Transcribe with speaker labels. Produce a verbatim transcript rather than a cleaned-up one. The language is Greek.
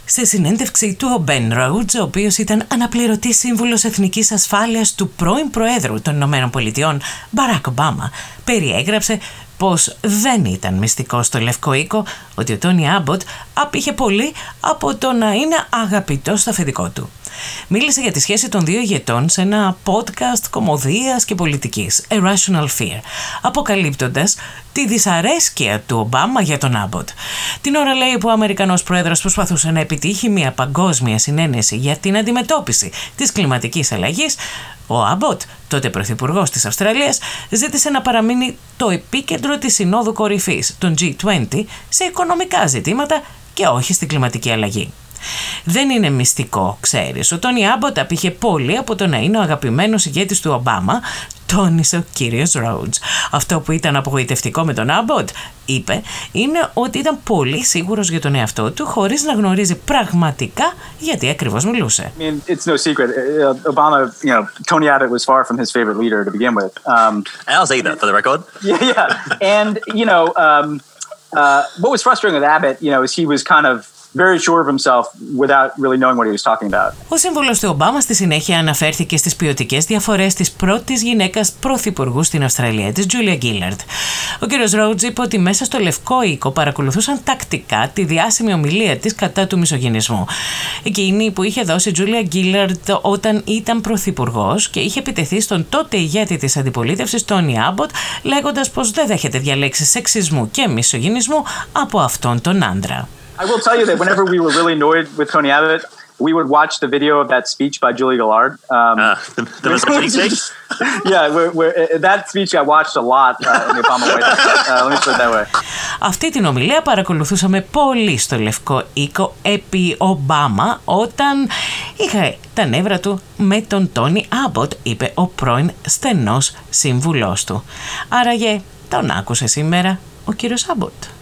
Speaker 1: Σε συνέντευξη του ο Ben Rhodes, ο οποίος ήταν αναπληρωτής σύμβουλος εθνικής ασφάλειας του πρώην Προέδρου των Ηνωμένων Πολιτειών, Μπαράκ Ομπάμα, περιέγραψε πως δεν ήταν μυστικό στο Λευκό Οίκο ότι ο Τόνι Άμποτ απήχε πολύ από το να είναι αγαπητός στο αφεντικό του. Μίλησε για τη σχέση των δύο ηγετών σε ένα podcast κωμωδίας και πολιτικής, A Rational Fear, αποκαλύπτοντας τη δυσαρέσκεια του Ομπάμα για τον Άμποτ. Την ώρα, λέει, που ο Αμερικανός Πρόεδρος προσπαθούσε να επιτύχει μια παγκόσμια συνένεση για την αντιμετώπιση της κλιματικής αλλαγής, ο Άμποτ, τότε Πρωθυπουργός της Αυστραλίας, ζήτησε να παραμείνει το επίκεντρο της Συνόδου Κορυφής, των τζι είκοσι, σε οικονομικά ζητήματα και όχι στην κλιματική αλλαγή. Δεν είναι μυστικό, ξέρεις. Ο Τόνι Άμποτ απήχε πολύ από το να είναι ο αγαπημένος ηγέτης του Ομπάμα, τόνισε ο κύριος Rhodes. Αυτό που ήταν απογοητευτικό με τον Άμποτ, είπε, είναι ότι ήταν πολύ σίγουρος για τον εαυτό του, χωρίς να γνωρίζει πραγματικά γιατί ακριβώς μιλούσε.
Speaker 2: I mean, it's no secret. Uh, Obama, you know, Tony Abbott was far from his favorite leader to begin with. Um,
Speaker 3: Ours either, for the record.
Speaker 2: Yeah, yeah. And, you know, um, uh, what was frustrating with Abbott, you know, is he was kind of very sure of himself without really knowing what he was talking about.
Speaker 1: Ο σύμβουλος του Ομπάμα στη συνέχεια αναφέρθηκε στις ποιοτικές διαφορές της πρώτης γυναίκας πρωθυπουργού στην Αυστραλία, της Julia Gillard. Ο κύριος Rhodes είπε ότι μέσα στο Λευκό Οίκο παρακολουθούσαν τακτικά τη διάσημη ομιλία της κατά του μισογυνισμού. Εκείνη που είχε δώσει Julia Gillard όταν ήταν πρωθυπουργός και είχε επιτεθεί στον τότε ηγέτη της αντιπολίτευσης, Tony Abbott, λέγοντας πως δεν δέχεται διαλέξεις σεξισμού και μισογυνισμού από αυτόν τον άντρα.
Speaker 2: I will tell you that whenever we were really annoyed with Tony Abbott, we would watch the video of that speech by Julia Gillard. Um,
Speaker 3: uh, the, the Missouri speech?
Speaker 2: Yeah, we're, we're, that speech got watched a lot uh, in the Obama White House. Uh, let me put it that way.
Speaker 1: Αυτή την ομιλία παρακολουθούσαμε πολύ στο Λευκό Οίκο επί Ομπάμα όταν είχε τα νεύρα του με τον Τόνι Άμποτ, είπε ο πρώην στενός σύμβουλός του. Άραγε τον άκουσε σήμερα ο κύριος Άμποτ.